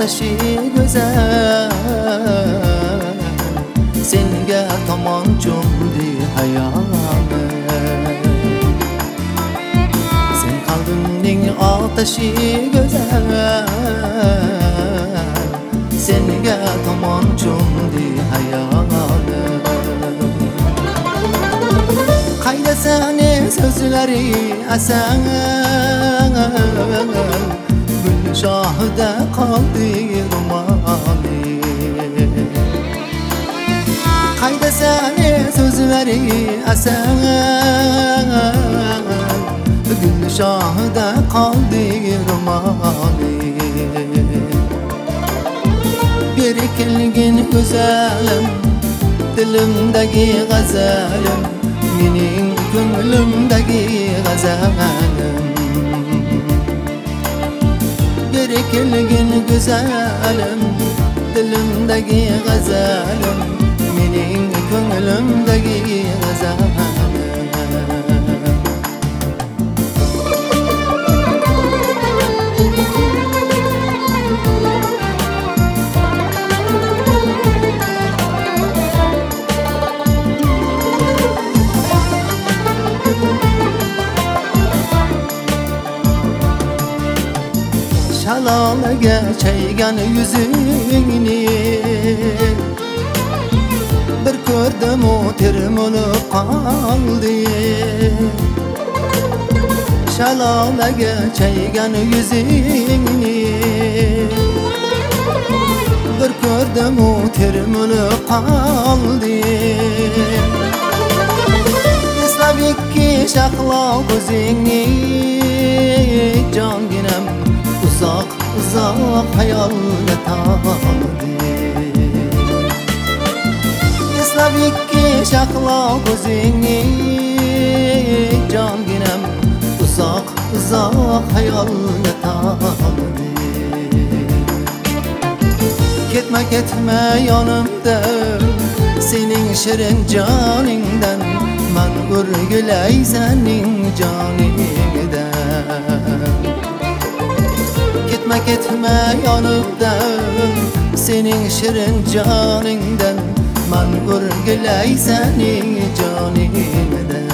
otashi güzel, senga tomon cho'mdi hayolim. Sen qalbimning otashi güzel, senga tomon cho'mdi hayolim. Qayda seni so'zlari asan, gul shohida qoldi ro'moli. Qayda seni so'zlari asan, gul shohida qoldi ro'moli. Beri kelgin güzelim, dilimdagi g'azalim, mening ko'nglimdagi g'azalim. Beri kelgin güzelim, dilimdagi g'azalim, mening ko'nglimdagi g'azalim. Şalalaga chaygan yuzingni bir ko'rdim, u termulib qoldi. Şalalaga chaygan yuzingni bir ko'rdim, u termulib qoldi. Eslab ikki shahlo ko'zingni jonginam uzoq uzoq hayolga toldi. Eslab ikki shahlo ko'zingni jonginam uzoq uzoq hayolga toldi. Ketma ketma yonimdan, sening shirin joningdan, man o'rgilay sening joningdan. Ketma ketma yonimdan, sening shirin joningdan, man o'rgilay sening joningdan.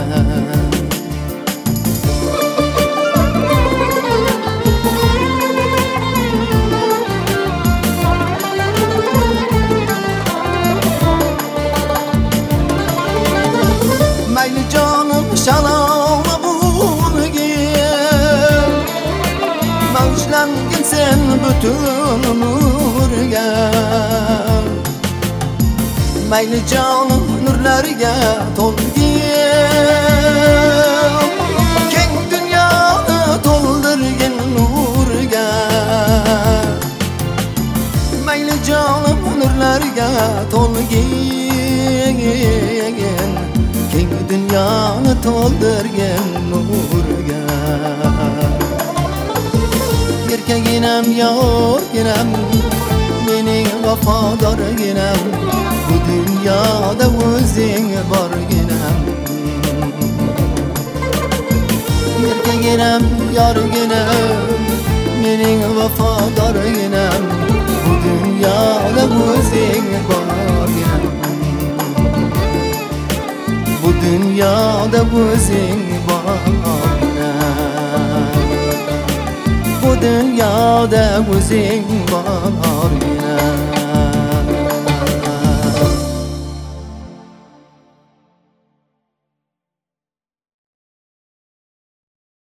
Mayli jonim shalala bo'lgin, mavjlangin sen butun nurga. Mayli jonim nurlarga to'lgin, keng dunyoni to'ldirgin nurga. Mayli jonim nurlarga to'lgin, keng dunyoni to'ldirgin nurga. Erkaginam yorginam, mening vafodorginam, bu dunyoda o'zing borginam. Erkaginam yorginam, mening vafodorginam, bu dunyoda o'zing borginam. Bu dunyoda o'zing borginam. Bu dunyoda o'zing borginam.